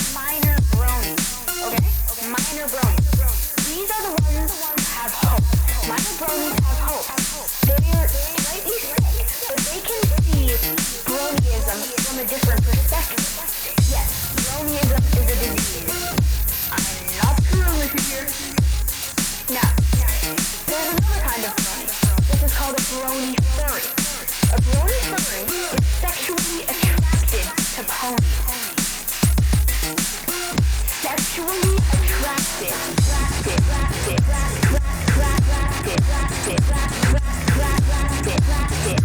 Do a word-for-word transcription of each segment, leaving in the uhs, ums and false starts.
minor bronies. Okay? Minor bronies. These are the ones who have hope. Minor bronies have hope. They're slightly sick, but they can see bronyism from a different perspective. Yes, bronyism is a disease. I'm not sure if you hear. Now, there's another kind of brony. This is called a brony furry. A brony furry is sexually attracted to ponies. Sexually attracted. Attracted. Attracted. Attracted. Attracted. Attracted. Attracted. Attracted.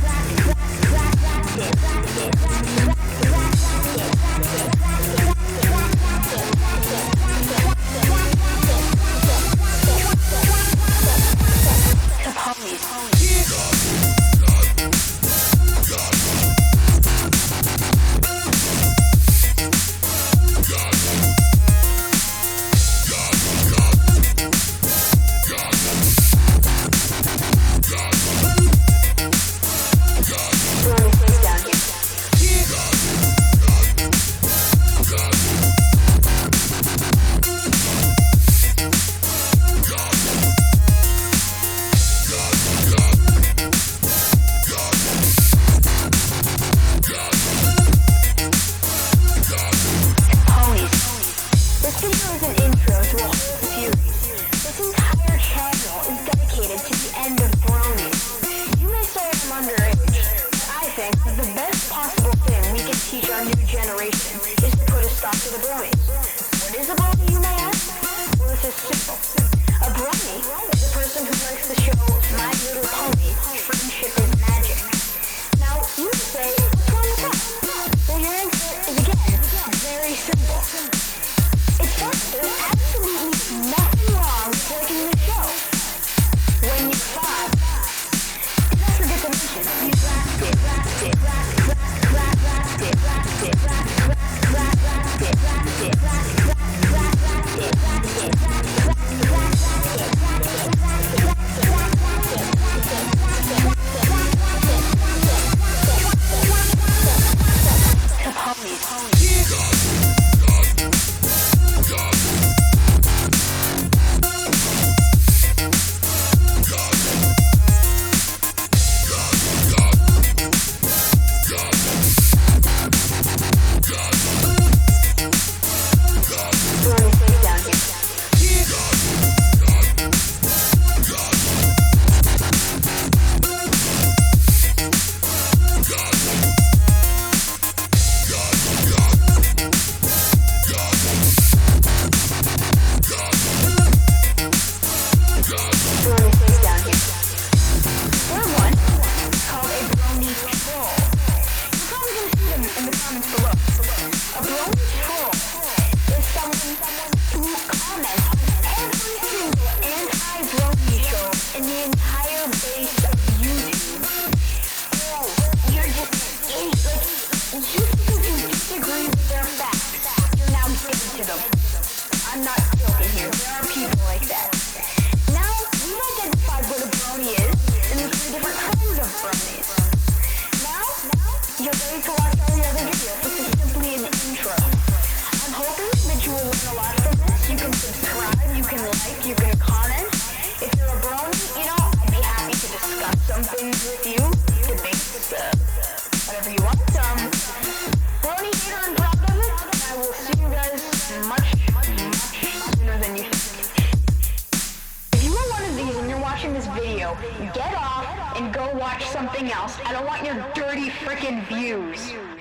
Get off and go watch something else. I don't want your dirty frickin' views.